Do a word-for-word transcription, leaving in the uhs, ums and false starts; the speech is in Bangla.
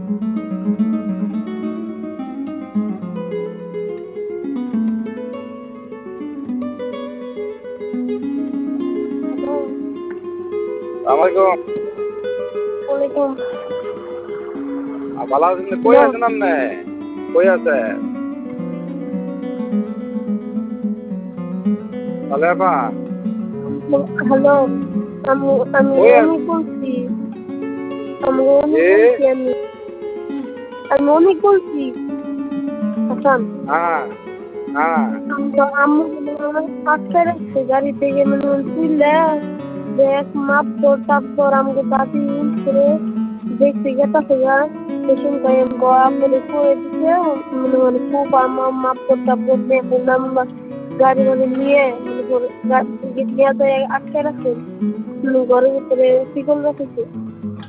আসসালামাইকুম। ওয়ালাইকুম। ভালো আছেন? কই আছেন আপনি? কই আছে? তাহলে আপা হ্যালো, আমি আমি কই আমি আছেন? বলছি আমি অনেক এ বলছি আমি আমি অনেক বলছি হাসান। হ্যাঁ হ্যাঁ আম্মু আটকে রাখছে গাড়ি থেকে, মানে তুইলে দেখ মাপ তোর তারপর আমাকে দাদি করে দেখতে গেছে গা পেছন গায়ে গোয়া করে করে দিতে, মানে মানে খুব আমার মাপ তোর তারপর দেখে নাম্বার গাড়ি মানে নিয়ে মানে গাড়ি থেকে নিয়ে যায় আটকে রাখছে, ঘরের ভিতরে শিকল রাখেছে।